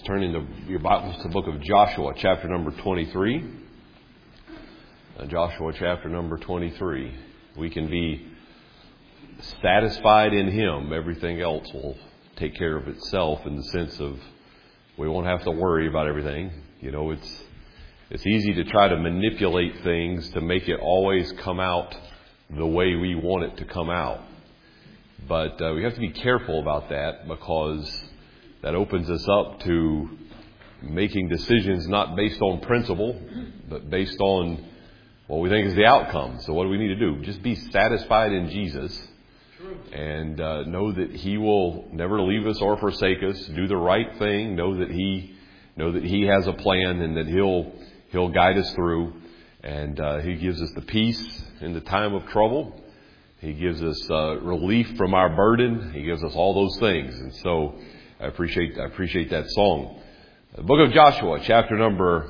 turn into your Bibles to the book of Joshua, chapter number 23. Joshua, chapter number 23. We can be satisfied in Him. Everything else will take care of itself in the sense of we won't have to worry about everything. You know, it's easy to try to manipulate things to make it always come out the way we want it to come out. But we have to be careful about that, because that opens us up to making decisions not based on principle, but based on what we think is the outcome. So what do we need to do? Just be satisfied in Jesus and know that He will never leave us or forsake us. Do the right thing. Know that He has a plan and that He'll guide us through. And He gives us the peace in the time of trouble. He gives us relief from our burden. He gives us all those things. And so I appreciate that song. The book of Joshua, chapter number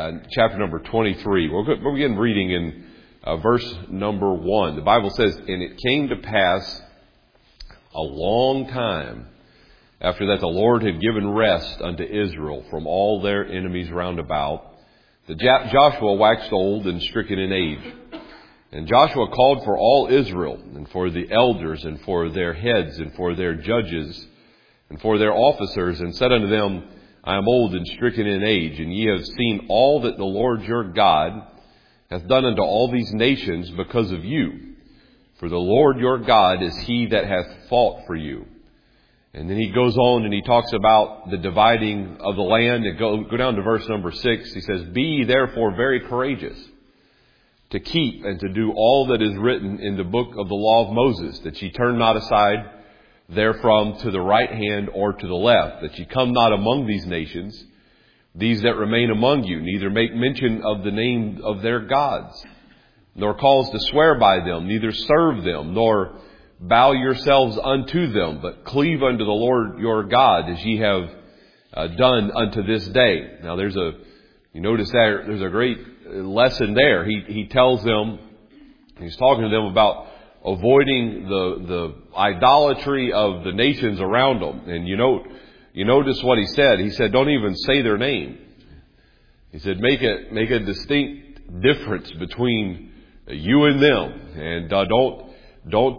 23. We'll begin reading in verse number 1. The Bible says, "And it came to pass a long time after that the Lord had given rest unto Israel from all their enemies round about, that Joshua waxed old and stricken in age. And Joshua called for all Israel, and for the elders, and for their heads, and for their judges, and for their officers, and said unto them, I am old and stricken in age, and ye have seen all that the Lord your God hath done unto all these nations because of you. For the Lord your God is He that hath fought for you." And then he goes on and he talks about the dividing of the land. And go down to verse number 6. He says, "Be ye therefore very courageous, to keep and to do all that is written in the book of the law of Moses, that ye turn not aside therefrom to the right hand or to the left, that ye come not among these nations, these that remain among you, neither make mention of the name of their gods, nor cause to swear by them, neither serve them, nor bow yourselves unto them, but cleave unto the Lord your God, as ye have done unto this day." Now you notice that there's a great lesson there. He tells them, he's talking to them about avoiding the idolatry of the nations around them. And you notice what he said. He said, don't even say their name. He said, make a distinct difference between you and them, and don't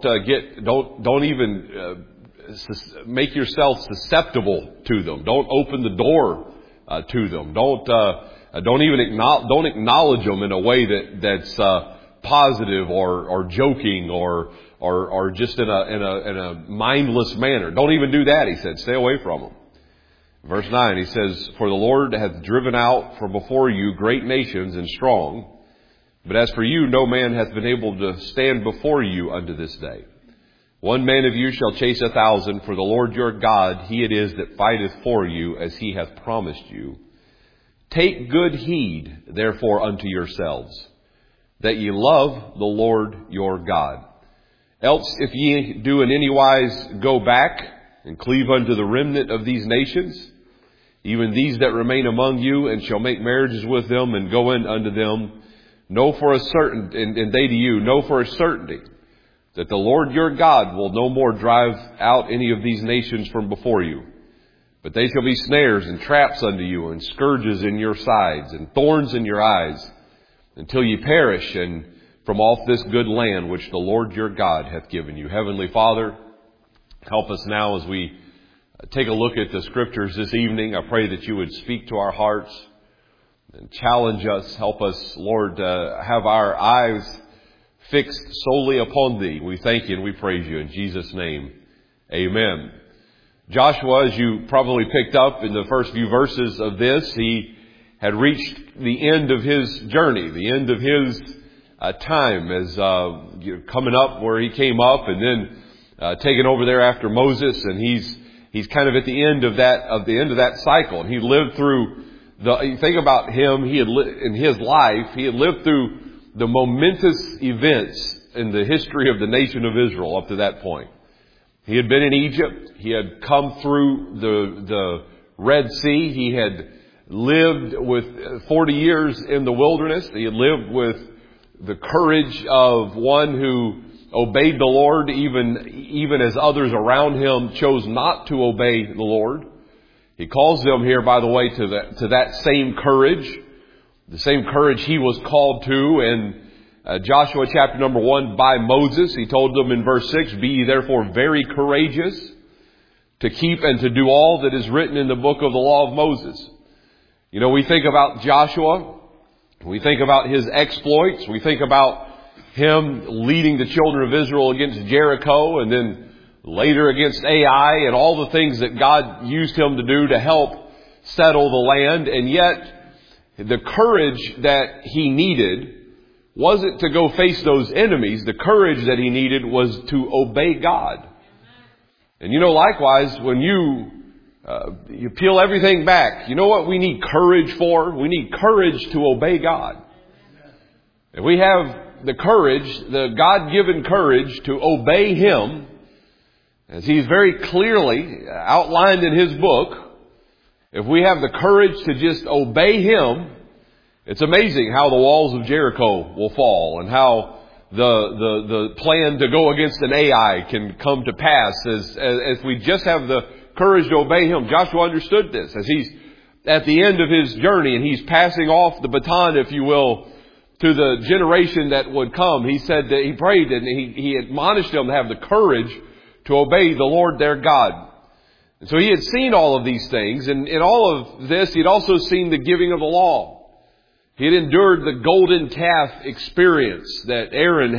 even make yourself susceptible to them. Don't open the door to them. Don't acknowledge them in a way that's positive or joking or just in a mindless manner. Don't even do that, he said. Stay away from them. Verse 9, he says, "For the Lord hath driven out from before you great nations and strong, but as for you, no man hath been able to stand before you unto this day. One man of you shall chase 1,000, for the Lord your God, He it is that fighteth for you, as He hath promised you. Take good heed, therefore, unto yourselves, that ye love the Lord your God. Else, if ye do in any wise go back and cleave unto the remnant of these nations, even these that remain among you, and shall make marriages with them and go in unto them, know for a certain, and they to you, know for a certainty, that the Lord your God will no more drive out any of these nations from before you. But they shall be snares and traps unto you, and scourges in your sides, and thorns in your eyes, until ye perish, and from off this good land which the Lord your God hath given you." Heavenly Father, help us now as we take a look at the Scriptures this evening. I pray that you would speak to our hearts and challenge us. Help us, Lord, have our eyes fixed solely upon Thee. We thank you and we praise you in Jesus' name. Amen. Joshua, as you probably picked up in the first few verses of this, he had reached the end of his journey, the end of his time as coming up where he came up, and then taken over there after Moses, and he's kind of at the end of that cycle. And he lived through you think about him. In his life, he had lived through the momentous events in the history of the nation of Israel up to that point. He had been in Egypt. He had come through the Red Sea. He had lived with 40 years in the wilderness. He had lived with the courage of one who obeyed the Lord even as others around him chose not to obey the Lord. He calls them here, by the way, to that same courage, the same courage he was called to in Joshua chapter number 1 by Moses. He told them in verse 6, "Be ye therefore very courageous to keep and to do all that is written in the book of the law of Moses." You know, we think about Joshua, we think about his exploits, we think about him leading the children of Israel against Jericho and then later against Ai and all the things that God used him to do to help settle the land. And yet the courage that he needed wasn't to go face those enemies. The courage that he needed was to obey God. And you know, likewise, when you peel everything back, you know what we need courage for? We need courage to obey God. If we have the courage, the God-given courage to obey Him, as He's very clearly outlined in His book, if we have the courage to just obey Him, it's amazing how the walls of Jericho will fall and how the plan to go against an Ai can come to pass as we just have the courage to obey Him. Joshua understood this as he's at the end of his journey and he's passing off the baton, if you will, to the generation that would come. He said that he prayed and he admonished them to have the courage to obey the Lord their God. And so he had seen all of these things, and in all of this he'd also seen the giving of the law. He had endured the golden calf experience that Aaron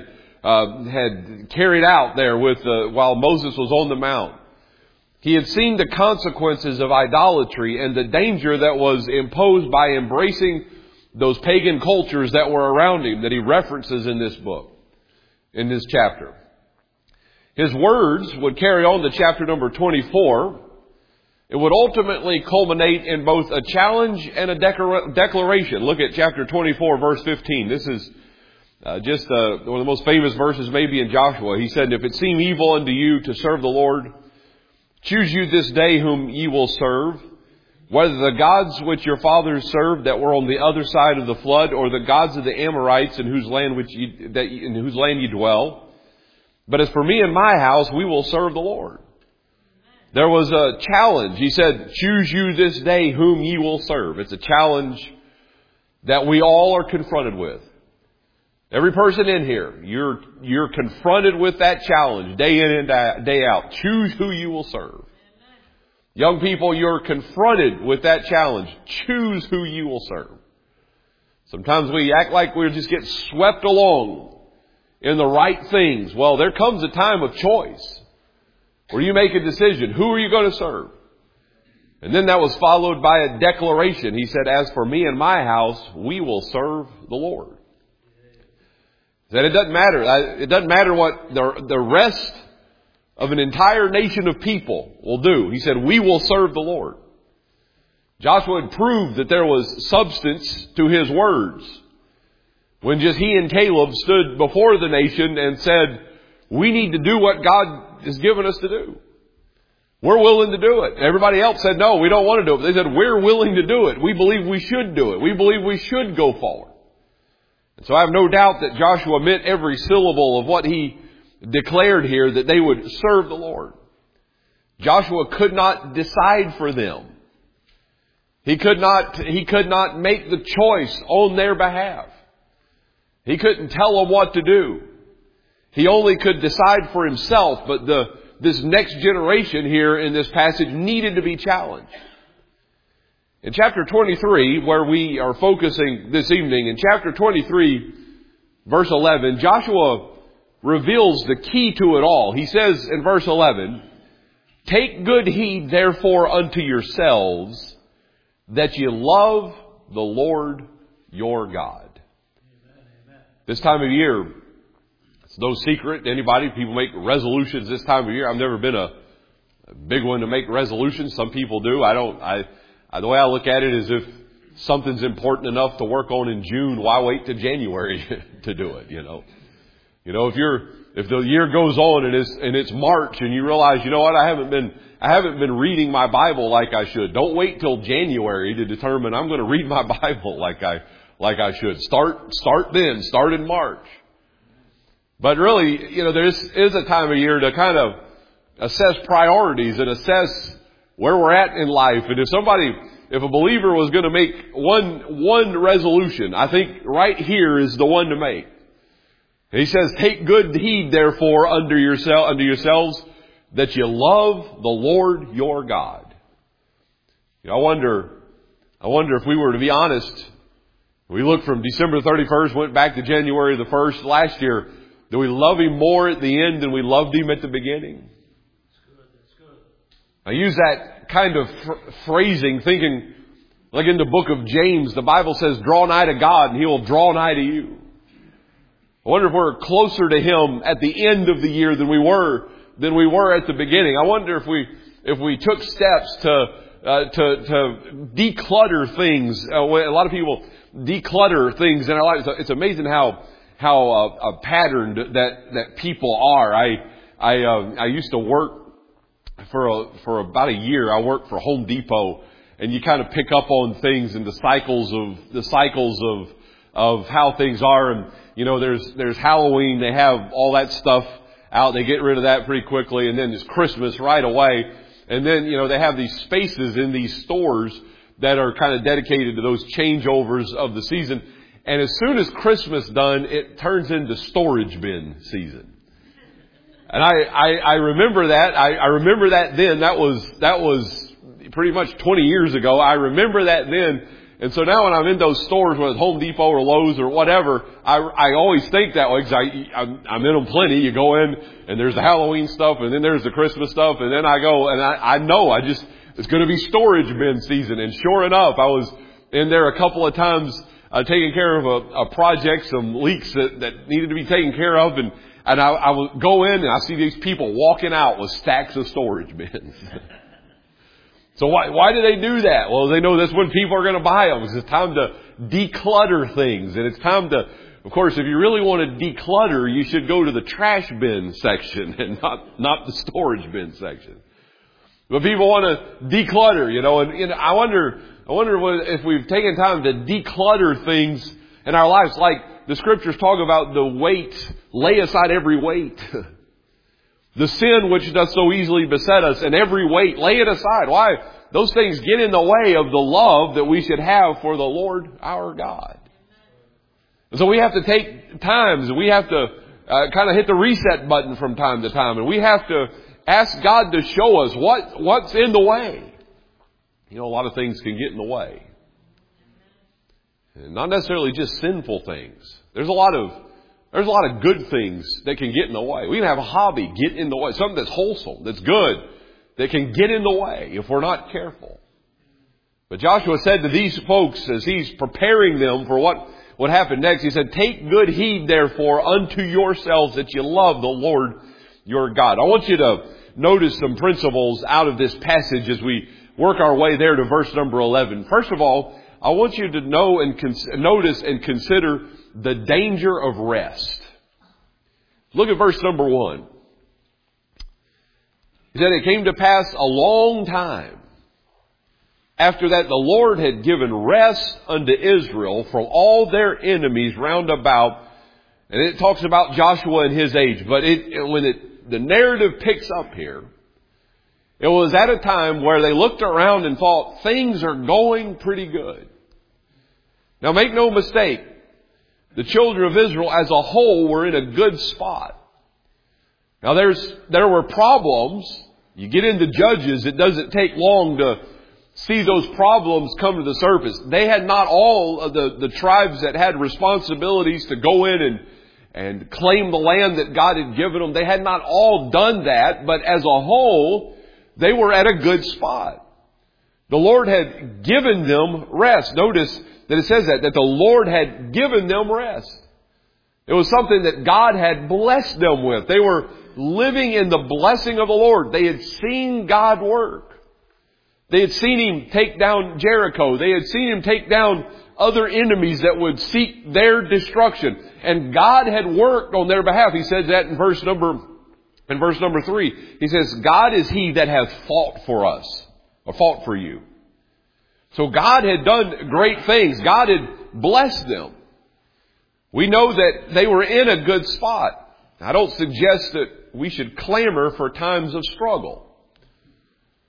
had carried out there while Moses was on the mount. He had seen the consequences of idolatry and the danger that was imposed by embracing those pagan cultures that were around him that he references in this book, in this chapter. His words would carry on to chapter number 24. It would ultimately culminate in both a challenge and a declaration. Look at chapter 24, verse 15. This is just one of the most famous verses maybe in Joshua. He said, "If it seem evil unto you to serve the Lord, choose you this day whom ye will serve, whether the gods which your fathers served that were on the other side of the flood, or the gods of the Amorites in whose land ye dwell. But as for me and my house, we will serve the Lord." There was a challenge. He said, "Choose you this day whom ye will serve." It's a challenge that we all are confronted with. Every person in here, you're confronted with that challenge day in and day out. Choose who you will serve. Young people, you're confronted with that challenge. Choose who you will serve. Sometimes we act like we just get swept along in the right things. Well, there comes a time of choice where you make a decision. Who are you going to serve? And then that was followed by a declaration. He said, "As for me and my house, we will serve the Lord." That it doesn't matter. It doesn't matter what the rest of an entire nation of people will do. He said, "We will serve the Lord." Joshua had proved that there was substance to his words when just he and Caleb stood before the nation and said, "We need to do what God has given us to do. We're willing to do it." Everybody else said, "No, we don't want to do it." But they said, "We're willing to do it. We believe we should do it. We believe we should go forward." And so I have no doubt that Joshua meant every syllable of what he declared here, that they would serve the Lord. Joshua could not decide for them. He could not make the choice on their behalf. He couldn't tell them what to do. He only could decide for himself, but this next generation here in this passage needed to be challenged. In chapter 23, where we are focusing this evening, in chapter 23, verse 11, Joshua reveals the key to it all. He says in verse 11, "Take good heed therefore unto yourselves, that ye love the Lord your God." Amen. This time of year, it's no secret to anybody. People make resolutions this time of year. I've never been a big one to make resolutions. Some people do. The way I look at it is, if something's important enough to work on in June, why wait to January to do it? You know, if the year goes on and it's March and you realize, you know what, I haven't been reading my Bible like I should. Don't wait till January to determine I'm going to read my Bible like I should. Start then. Start in March. But really, there is a time of year to kind of assess priorities and assess where we're at in life. And if a believer was going to make one resolution, I think right here is the one to make. And he says, take good heed therefore unto yourselves that you love the Lord your God. I wonder if we were to be honest, we look from December 31st, went back to January the 1st last year, do we love Him more at the end than we loved Him at the beginning? That's good. I use that kind of phrasing thinking, like in the book of James, the Bible says, draw nigh to God and He will draw nigh to you. I wonder if we're closer to Him at the end of the year than we were at the beginning. I wonder if we took steps to declutter things. A lot of people declutter things in our lives. It's amazing how patterned that people are. I used to work for about a year. I worked for Home Depot, and you kind of pick up on things and the cycles of how things are. And there's Halloween. They have all that stuff out. They get rid of that pretty quickly, and then there's Christmas right away. And then they have these spaces in these stores that are kind of dedicated to those changeovers of the season. And as soon as Christmas done, it turns into storage bin season. And I remember that. I remember that then. That was pretty much 20 years ago. I remember that then. And so now when I'm in those stores, whether it's Home Depot or Lowe's or whatever, I always think that way, because I'm in them plenty. You go in and there's the Halloween stuff, and then there's the Christmas stuff, and then I go and I know it's going to be storage bin season. And sure enough, I was in there a couple of times taking care of a project, some leaks that needed to be taken care of, and I would go in and I see these people walking out with stacks of storage bins. So why do they do that? Well, they know that's when people are going to buy them. It's time to declutter things. And it's time to, of course, if you really want to declutter, you should go to the trash bin section and not the storage bin section. But people want to declutter, and I wonder if we've taken time to declutter things in our lives. Like the scriptures talk about the weight, lay aside every weight. The sin which does so easily beset us, and every weight, lay it aside. Why? Those things get in the way of the love that we should have for the Lord our God. And so we have to take times, and we have to kind of hit the reset button from time to time, and we have to ask God to show us what's in the way. A lot of things can get in the way. And not necessarily just sinful things. There's a lot of good things that can get in the way. We can have a hobby get in the way. Something that's wholesome, that's good, that can get in the way if we're not careful. But Joshua said to these folks, as he's preparing them for what would happen next, he said, take good heed therefore unto yourselves that you love the Lord your God. I want you to notice some principles out of this passage as we work our way there to verse number 11. First of all, I want you to know and notice and consider the danger of rest. Look at verse number 1. He said, it came to pass a long time after that the Lord had given rest unto Israel from all their enemies round about. And it talks about Joshua and his age. But the narrative picks up here, it was at a time where they looked around and thought things are going pretty good. Now make no mistake, the children of Israel as a whole were in a good spot. Now there were problems. You get into Judges, it doesn't take long to see those problems come to the surface. They had not all of the tribes that had responsibilities to go in and claim the land that God had given them. They had not all done that, but as a whole, they were at a good spot. The Lord had given them rest. Notice that it says that the Lord had given them rest. It was something that God had blessed them with. They were living in the blessing of the Lord. They had seen God work. They had seen Him take down Jericho. They had seen Him take down other enemies that would seek their destruction. And God had worked on their behalf. He said that in verse number 3. He says, God is He that hath fought for us, or fought for you. So God had done great things. God had blessed them. We know that they were in a good spot. I don't suggest that we should clamor for times of struggle.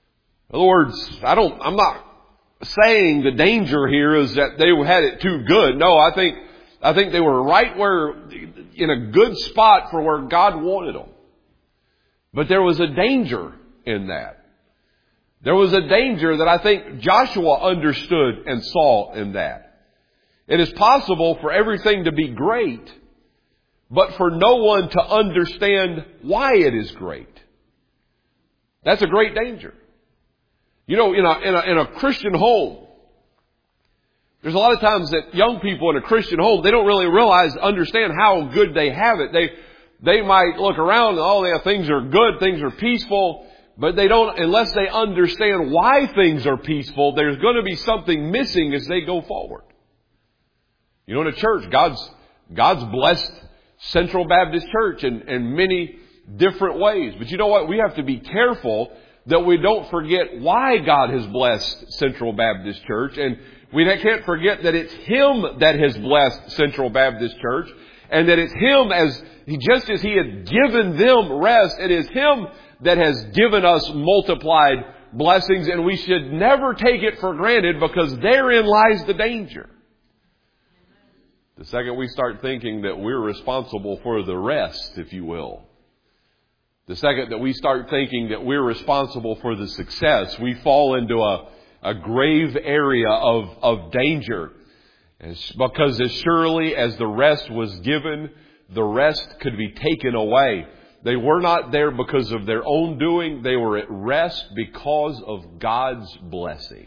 In other words, I'm not saying the danger here is that they had it too good. No, I think they were right in a good spot for where God wanted them. But there was a danger in that. There was a danger that I think Joshua understood and saw in that. It is possible for everything to be great, but for no one to understand why it is great. That's a great danger. You know, in a Christian home, there's a lot of times that young people in a Christian home, they don't really understand how good they have it. They might look around and, things are good, things are peaceful, but they don't, unless they understand why things are peaceful, there's going to be something missing as they go forward. You know, in a church, God's blessed Central Baptist Church in many different ways. But you know what? We have to be careful that we don't forget why God has blessed Central Baptist Church. And we can't forget that it's Him that has blessed Central Baptist Church. And that it's Him just as He had given them rest, it is Him that has given us multiplied blessings. And we should never take it for granted, because therein lies the danger. The second we start thinking that we're responsible for the rest, if you will, the second that we start thinking that we're responsible for the success, we fall into a grave area of danger. Because as surely as the rest was given, the rest could be taken away. They were not there because of their own doing. They were at rest because of God's blessing.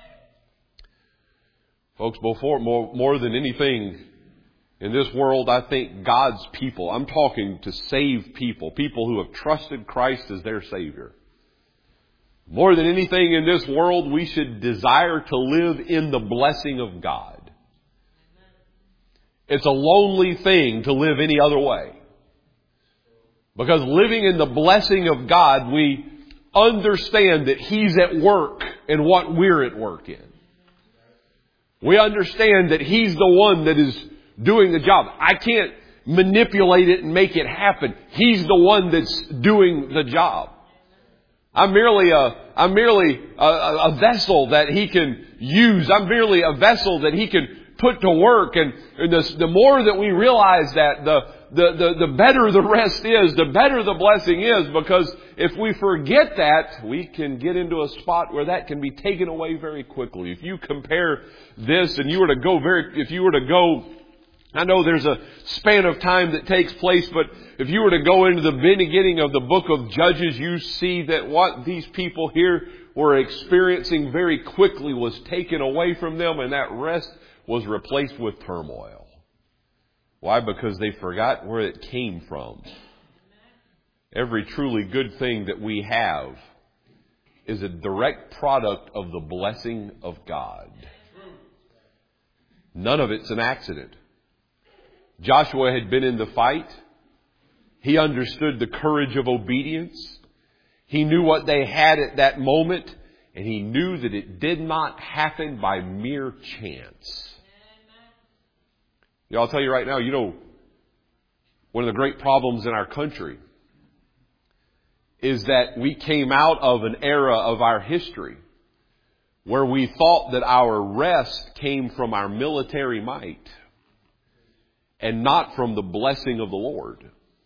Folks, more than anything in this world, I think God's people, I'm talking to saved people who have trusted Christ as their Savior. More than anything in this world, we should desire to live in the blessing of God. It's a lonely thing to live any other way. Because living in the blessing of God, we understand that He's at work in what we're at work in. We understand that He's the one that is doing the job. I can't manipulate it and make it happen. He's the one that's doing the job. I'm merely a vessel that He can use. I'm merely a vessel that He can put to work. And the more that we realize that, the better the rest is, the better the blessing is. Because if we forget that, we can get into a spot where that can be taken away very quickly. If you compare this and I know there's a span of time that takes place, but if you were to go into the beginning of the book of Judges, you see that what these people here were experiencing very quickly was taken away from them, and that rest was replaced with turmoil. Why? Because they forgot where it came from. Every truly good thing that we have is a direct product of the blessing of God. None of it's an accident. Joshua had been in the fight. He understood the courage of obedience. He knew what they had at that moment, and he knew that it did not happen by mere chance. I'll tell you right now, one of the great problems in our country is that we came out of an era of our history where we thought that our rest came from our military might and not from the blessing of the Lord.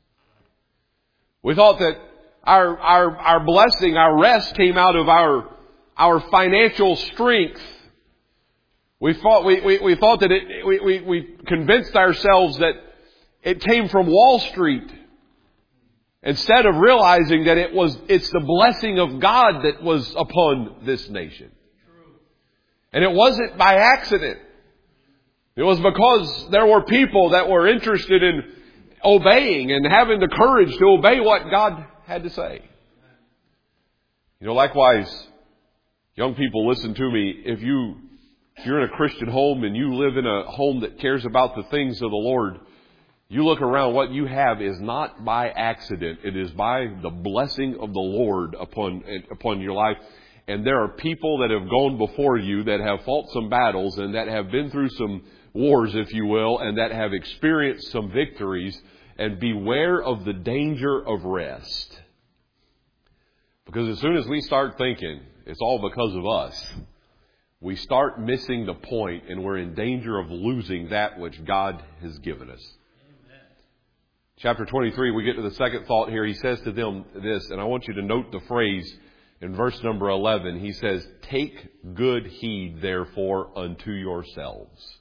We thought that our blessing, our rest came out of our financial strength. We thought that we convinced ourselves that it came from Wall Street, instead of realizing that it's the blessing of God that was upon this nation. And it wasn't by accident. It was because there were people that were interested in obeying and having the courage to obey what God had to say. Likewise, young people, listen to me. If you're in a Christian home and you live in a home that cares about the things of the Lord, you look around, what you have is not by accident. It is by the blessing of the Lord upon your life. And there are people that have gone before you that have fought some battles and that have been through some wars, if you will, and that have experienced some victories. And beware of the danger of rest. Because as soon as we start thinking, it's all because of us. We start missing the point and we're in danger of losing that which God has given us. Amen. Chapter 23, we get to the second thought here. He says to them this, and I want you to note the phrase in verse number 11. He says, "Take good heed, therefore, unto yourselves."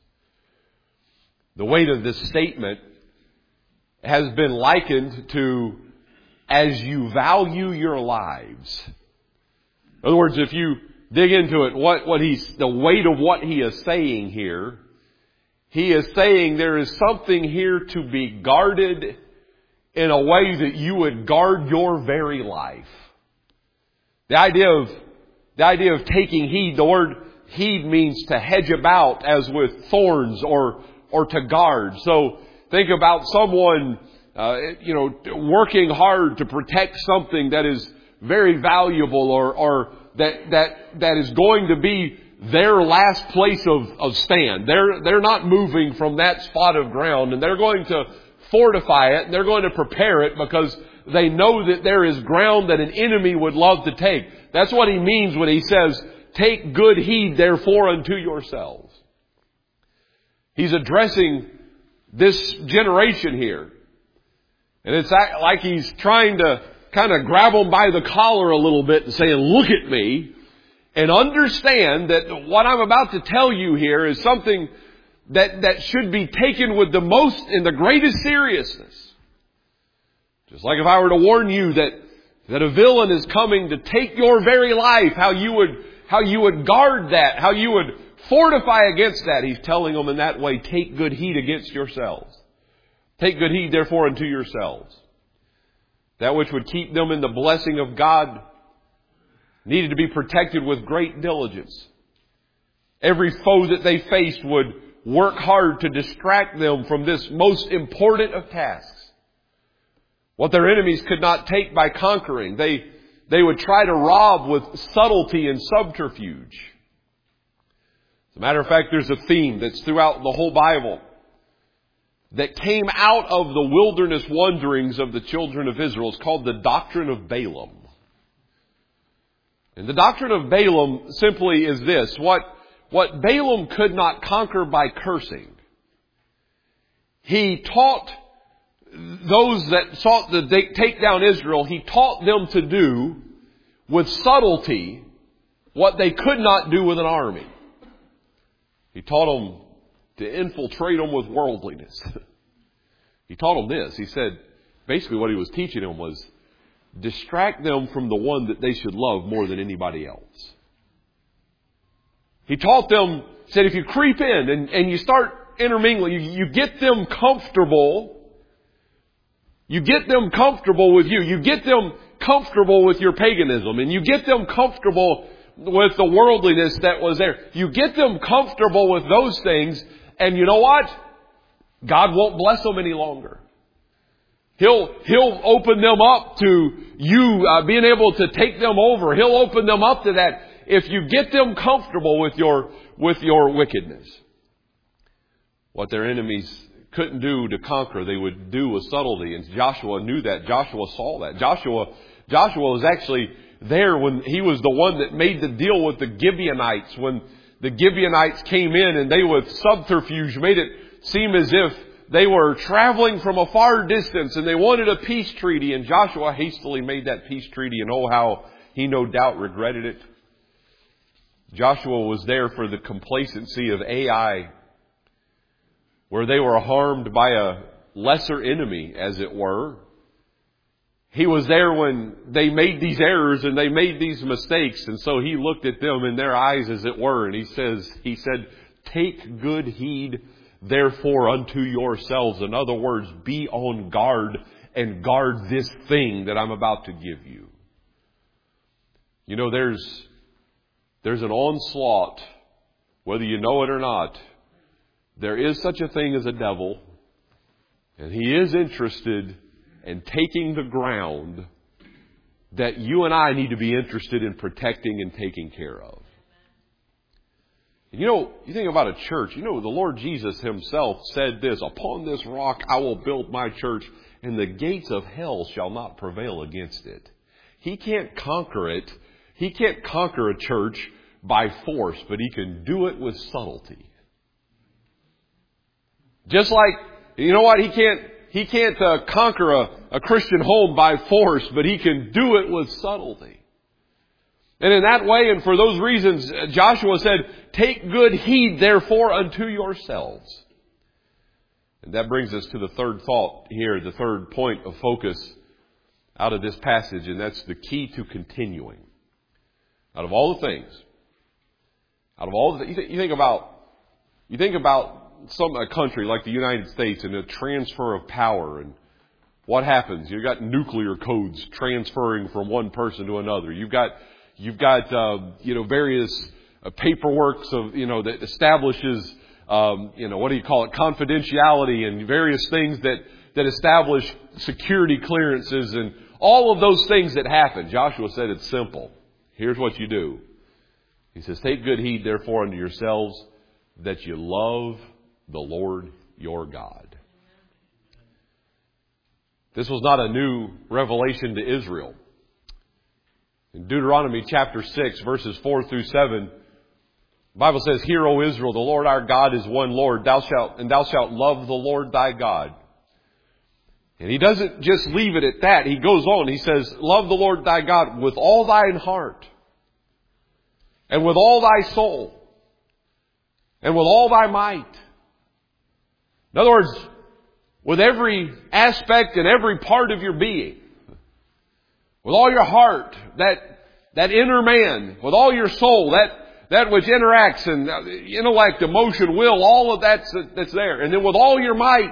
The weight of this statement has been likened to, as you value your lives. In other words, if you dig into it, the weight of what he is saying here, he is saying there is something here to be guarded in a way that you would guard your very life. The idea of taking heed, the word heed means to hedge about as with thorns or to guard. So think about someone, working hard to protect something that is very valuable or that is going to be their last place of stand. They're not moving from that spot of ground, and they're going to fortify it and they're going to prepare it because they know that there is ground that an enemy would love to take. That's what he means when he says, "Take good heed therefore unto yourselves." He's addressing this generation here. And it's like he's trying to kind of grab them by the collar a little bit and saying, "Look at me and understand that what I'm about to tell you here is something that should be taken with the most and the greatest seriousness." Just like if I were to warn you that a villain is coming to take your very life, how you would guard that, how you would fortify against that. He's telling them in that way, take good heed against yourselves. Take good heed therefore unto yourselves. That which would keep them in the blessing of God needed to be protected with great diligence. Every foe that they faced would work hard to distract them from this most important of tasks. What their enemies could not take by conquering, they would try to rob with subtlety and subterfuge. As a matter of fact, there's a theme that's throughout the whole Bible that came out of the wilderness wanderings of the children of Israel. It's called the doctrine of Balaam. And the doctrine of Balaam simply is this: what Balaam could not conquer by cursing, he taught those that sought to take down Israel, he taught them to do with subtlety what they could not do with an army. He taught them to infiltrate them with worldliness. He taught them this. He said, basically what he was teaching them was, distract them from the one that they should love more than anybody else. He taught them, said, if you creep in and you start intermingling, you get them comfortable. You get them comfortable with you. You get them comfortable with your paganism. And you get them comfortable with the worldliness that was there. You get them comfortable with those things. And you know what? God won't bless them any longer. He'll open them up to you being able to take them over. He'll open them up to that if you get them comfortable with your wickedness. What their enemies couldn't do to conquer, they would do with subtlety. And Joshua knew that. Joshua saw that. Joshua was actually there when he was the one that made the deal with the Gibeonites. When the Gibeonites came in and they with subterfuge made it seem as if they were traveling from a far distance and they wanted a peace treaty. And Joshua hastily made that peace treaty, and oh, how he no doubt regretted it. Joshua was there for the complacency of Ai, where they were harmed by a lesser enemy, as it were. He was there when they made these errors and they made these mistakes. And so he looked at them in their eyes, as it were. And he said, take good heed therefore unto yourselves. In other words, be on guard and guard this thing that I'm about to give you. You know, there's an onslaught, whether you know it or not. There is such a thing as a devil, and he is interested in taking the ground that you and I need to be interested in protecting and taking care of. You know, you think about a church, the Lord Jesus himself said this, upon this rock I will build my church, and the gates of hell shall not prevail against it. He can't conquer it. He can't conquer a church by force, but He can do it with subtlety. Just like, you know what? He can't conquer a Christian home by force, but He can do it with subtlety. And in that way, and for those reasons, Joshua said, "Take good heed, therefore, unto yourselves." And that brings us to the third thought here, the third point of focus out of this passage, and that's the key to continuing. Out of all the things, you think about a country like the United States and the transfer of power and what happens. You've got nuclear codes transferring from one person to another. You've got various paperwork that establishes confidentiality and various things that establish security clearances and all of those things that happen. Joshua said it's simple. Here's what you do. He says, "Take good heed, therefore, unto yourselves, that you love the Lord your God." This was not a new revelation to Israel. In Deuteronomy chapter 6, verses 4 through 7, the Bible says, "Hear, O Israel, the Lord our God is one Lord. Thou shalt love the Lord thy God." And He doesn't just leave it at that. He goes on. He says, "Love the Lord thy God with all thine heart, and with all thy soul, and with all thy might." In other words, with every aspect and every part of your being. With all your heart, that inner man, with all your soul, that which interacts and intellect, emotion, will, all of that's there. And then with all your might,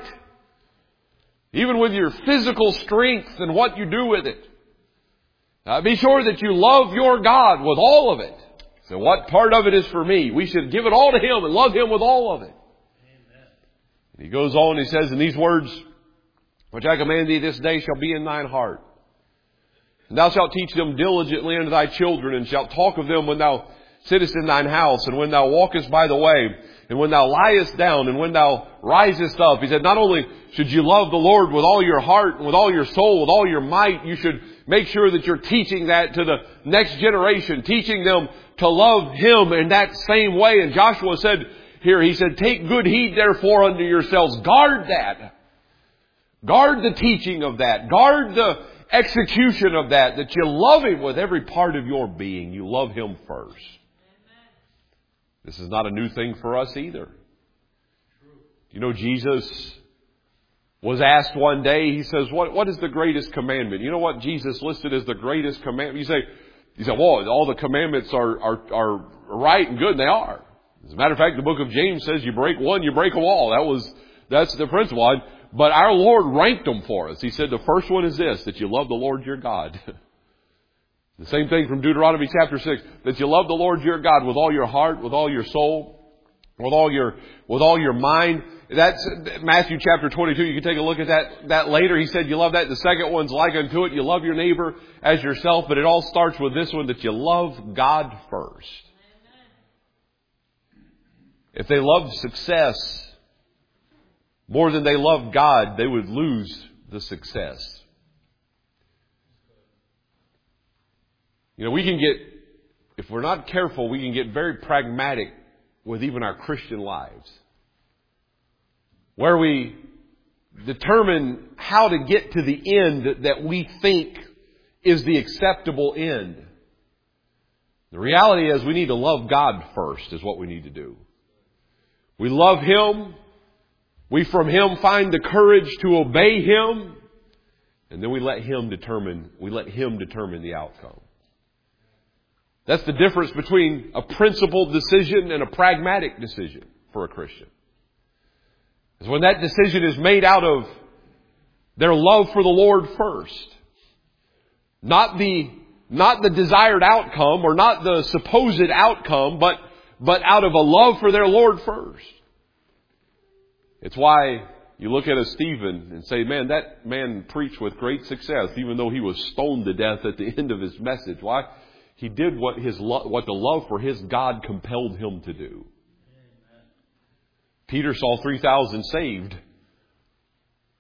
even with your physical strength and what you do with it. Be sure that you love your God with all of it. So what part of it is for me? We should give it all to Him and love Him with all of it. Amen. He goes on, he says, "And these words which I command thee this day shall be in thine heart. And thou shalt teach them diligently unto thy children, and shalt talk of them when thou sittest in thine house, and when thou walkest by the way, and when thou liest down, and when thou risest up." He said, not only should you love the Lord with all your heart, and with all your soul, with all your might, you should make sure that you're teaching that to the next generation, teaching them to love Him in that same way. And Joshua said here, he said, "Take good heed therefore unto yourselves." Guard that. Guard the teaching of that. Guard the execution of that you love Him with every part of your being. You love Him first. Amen. This is not a new thing for us either. You know, Jesus was asked one day, He says, what is the greatest commandment? You know what Jesus listed as the greatest commandment? You say, well, all the commandments are right and good, and they are. As a matter of fact, the book of James says you break one, you break them all. That's the principle. But our Lord ranked them for us. He said the first one is this, that you love the Lord your God. The same thing from Deuteronomy chapter 6, that you love the Lord your God with all your heart, with all your soul, with all your mind. That's Matthew chapter 22. You can take a look at that later. He said you love that. The second one's like unto it. You love your neighbor as yourself. But it all starts with this one, that you love God first. If they loved success more than they loved God, they would lose the success. You know, if we're not careful, we can get very pragmatic with even our Christian lives, where we determine how to get to the end that we think is the acceptable end. The reality is we need to love God first, is what we need to do. We love Him. We from Him find the courage to obey Him. And then we let Him determine the outcome. That's the difference between a principled decision and a pragmatic decision for a Christian. Is when that decision is made out of their love for the Lord first. Not the desired outcome or not the supposed outcome, but out of a love for their Lord first. It's why you look at a Stephen and say, man, that man preached with great success, even though he was stoned to death at the end of his message. Why? He did what the love for his God compelled him to do. Amen. Peter saw 3,000 saved.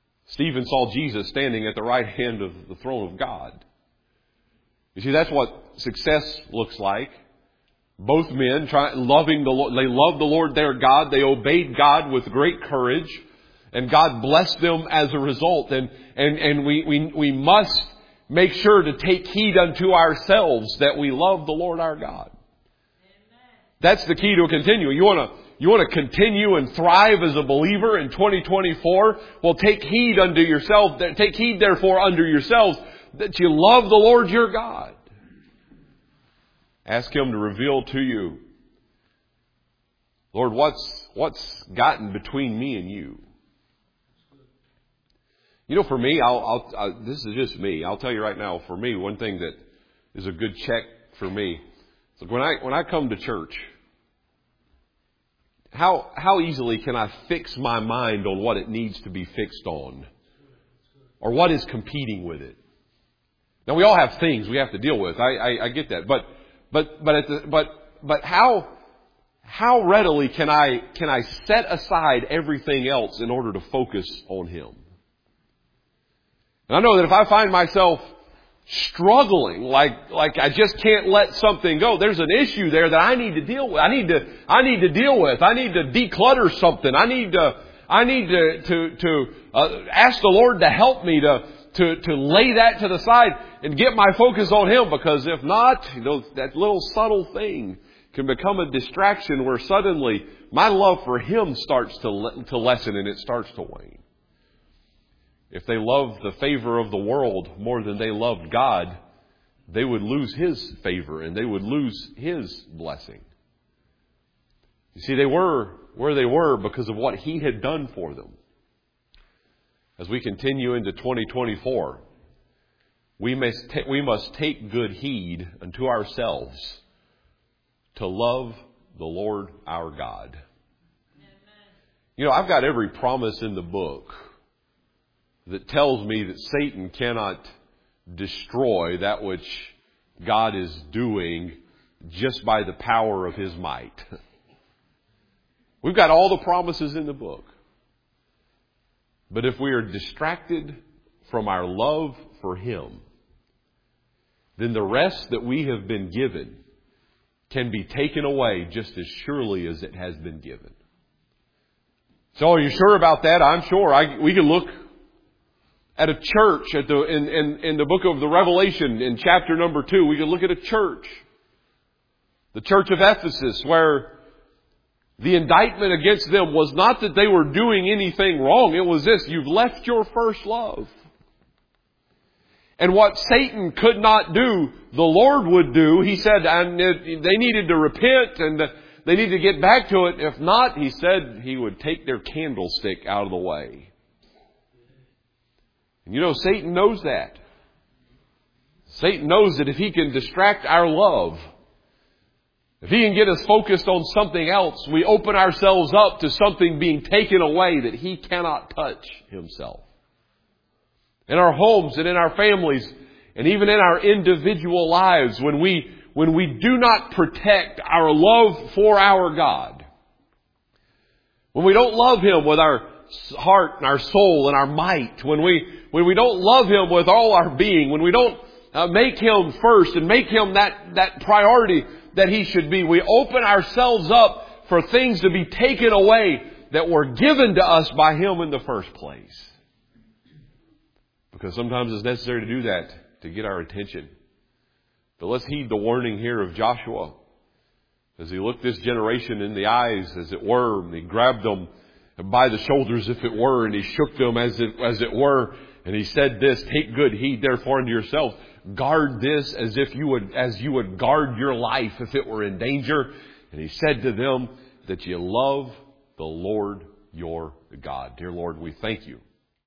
Stephen saw Jesus standing at the right hand of the throne of God. You see, that's what success looks like. Both men loving the Lord. They loved the Lord their God. They obeyed God with great courage. And God blessed them as a result. And we must make sure to take heed unto ourselves that we love the Lord our God. That's the key to continue. You want to continue and thrive as a believer in 2024? Well, take heed unto yourself. Take heed therefore unto yourselves that you love the Lord your God. Ask Him to reveal to you, Lord, what's gotten between me and you? You know, for me, this is just me. I'll tell you right now, for me, one thing that is a good check for me. So when I come to church, how easily can I fix my mind on what it needs to be fixed on? Or what is competing with it? Now we all have things we have to deal with. I get that. But how readily can I set aside everything else in order to focus on Him? And I know that if I find myself struggling, like I just can't let something go, there's an issue there that I need to deal with. I need to deal with. I need to declutter something. I need to ask the Lord to help me to lay that to the side and get my focus on Him. Because if not, that little subtle thing can become a distraction where suddenly my love for Him starts to lessen and it starts to wane. If they loved the favor of the world more than they loved God, they would lose His favor and they would lose His blessing. You see, they were where they were because of what He had done for them. As we continue into 2024, we must take good heed unto ourselves to love the Lord our God. Amen. I've got every promise in the book that tells me that Satan cannot destroy that which God is doing just by the power of his might. We've got all the promises in the book. But if we are distracted from our love for Him, then the rest that we have been given can be taken away just as surely as it has been given. So are you sure about that? I'm sure. We can look at a church in the book of the Revelation in chapter number 2. We can look at a church, the church of Ephesus, where the indictment against them was not that they were doing anything wrong. It was this: you've left your first love. And what Satan could not do, the Lord would do. He said, and they needed to repent and they needed to get back to it. If not, He said He would take their candlestick out of the way. And Satan knows that. Satan knows that if he can distract our love, if he can get us focused on something else, we open ourselves up to something being taken away that he cannot touch himself. In our homes and in our families and even in our individual lives, when we do not protect our love for our God, when we don't love Him with our heart and our soul and our might, when we don't love Him with all our being, when we don't make Him first and make Him that priority that He should be, we open ourselves up for things to be taken away that were given to us by Him in the first place. Because sometimes it's necessary to do that to get our attention. But let's heed the warning here of Joshua as he looked this generation in the eyes, as it were, and he grabbed them by the shoulders, if it were, and he shook them as it were, and he said this: take good heed therefore unto yourself. Guard this as you would guard your life if it were in danger. And he said to them that you love the Lord your God. Dear Lord, we thank You